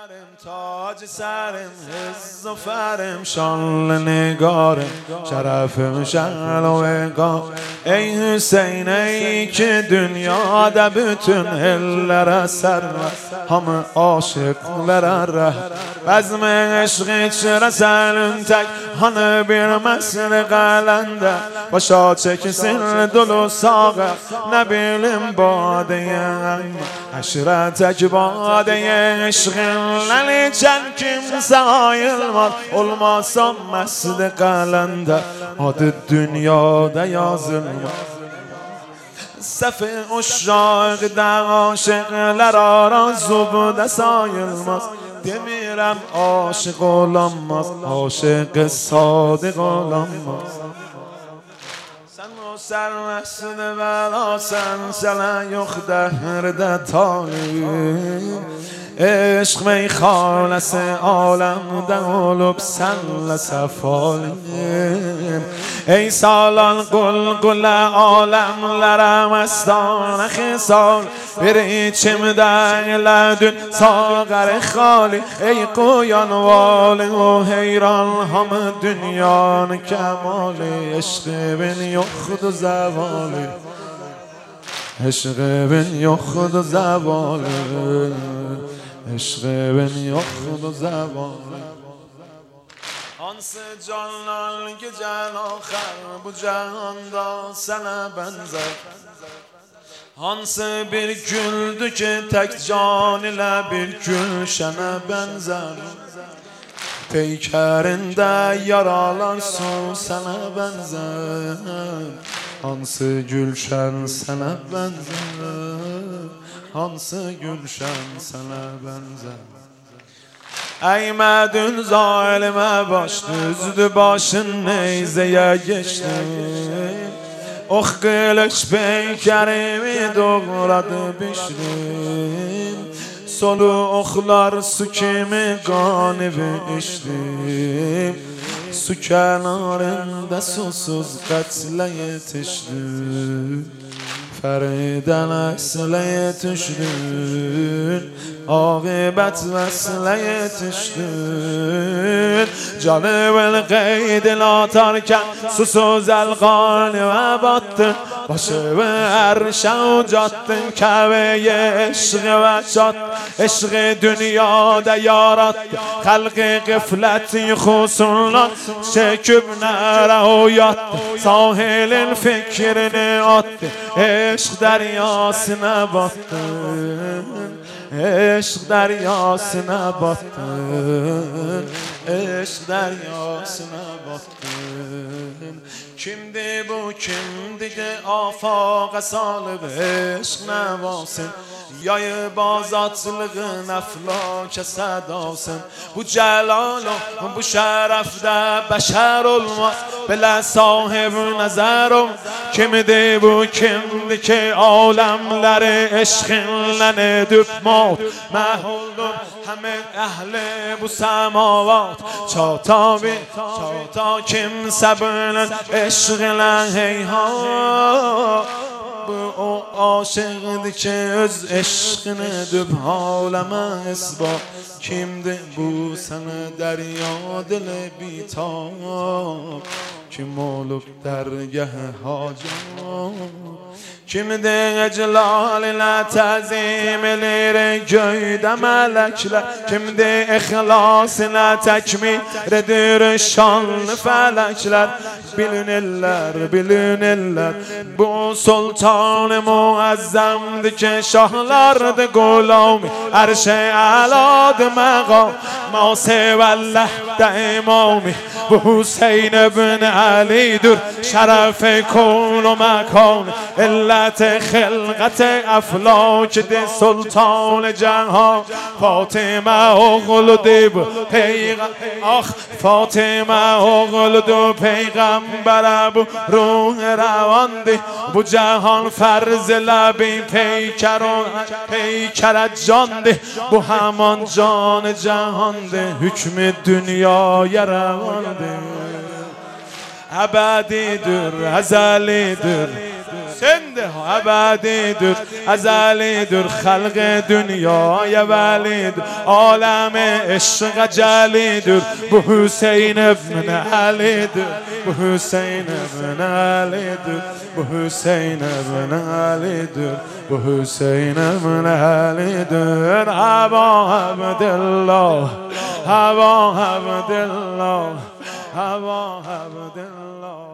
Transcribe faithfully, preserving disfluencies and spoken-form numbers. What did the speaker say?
فرم تاج سرم حز و فرم شال نگارم شرفم شغل و اقام ای حسین ای که دنیا ده bütün ellere serme hamı aşıklara reh bezme eşq içre senin tek hanı bir mesle qalende başa çeksin dolu sağı ne bilim badeye aşiretek badeye eşqinle içen kimse ayılmaz olmazsam mesle qalende adı dünyada yazılmaz Sefi uşaq da aşıqlar arazu bu da sayılmaz Demirəm aşık olanmaz aşık sadiq olanmaz Sen o sərvəsini verəsən sənə yox dəhirdə talib Eşq meyxanəsi aləmdə olub sənlə səfalim Ey salan qulqulə aləmlərə məstanə xisal Bir içimdə elədün sağəri xali Ey qoyan vali o heyran hamı dünyanı kəmali Eşqibin yoxdur zəvali Eşqibin yoxdur zəvali Eşqibin yoxdur zəvali Hansı canlar gecən axar bu cəhanda sənə bənzər Hansı bir güldü ki tək can ilə bir gülşənə bənzər Peykərində yaralar su sənə bənzər Hansı gülşən sənə bənzər Hansı gülşən sənə bənzər Əymədün zalimə baş düzdü başın neyzəyə geçdi Ox qılış peykərimi doğradı bişdim Solu oxlar su kimi qanibi içdim Su kənarında susuz qətlə yetişdim Fərdən əslə yetişdin Aqibət vəslə yetişdin Canı-ül qeydin atarkən Susuz əlqanıma battın Başımı ərşə ucatdın Kəbəyə eşqi və çatdın Eşqi dünyada yarattın Xəlqi qiflət yuxusundan Çəkib nərə uyatdın Sahilin fikrini attın Eşq dəryasına battın Eşq dəryasına battın Eşq dəryasına battın Kimdi bu kimdi ki afaqa salıb eşq nəvasın Yayıb azatlığın əflakə sədasın Bu cəlal bu şərəfdə bəşər olmaz Belə sahib nəzərum Kimdi bu kimdi ki aləmləri eşqinlə edib maut Məhuldur həmin əhli bu səmavat Çata bir çata kimsə bilin eşqinlə heyhat Bu o aşıqdır ki öz eşqini edib aləmə isbat Kimdir bu sənə dərya dili bitab Kim olub dərgəh hacat Kimdir eclal ilə təzim elir göydə mələklər Kimdir ixlas ilə təkmir edir şanlı fələklər Bilinirlər, bilinirlər Bu sultan-ı muəzzəmdir ki şahlardır qulami Hər şey əladır məqam Masivəlləhdə imami Bu Hüseyin ibn Əlidir Şərəf-i kun و مکان علت خلقت افلاک سلطان جهان فاطمه اغل دیب پیغم آخ فاطمه اغل دو پیغمبر بو روح روان دی بو جهان فرز لبی پیکر و پیکر جان دی بو همان جان جهان دی حکم دنیای روان دی ابدیدر ازلیدر سنده ابدی دور ازلی دور خلق دنیای ولی دور عالم عشق جلی دور به حسین ابن علی دور به حسین ابن علی دور به حسین ابن علی دور به حسین ابن علی دور هوا عبدالله هوا عبدالله هوا عبدالله